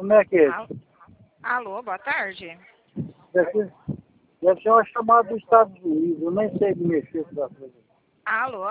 Como é que é? Alô, boa tarde. Deve ser uma chamada dos Estados Unidos, eu nem sei mexer com essa coisa. Alô?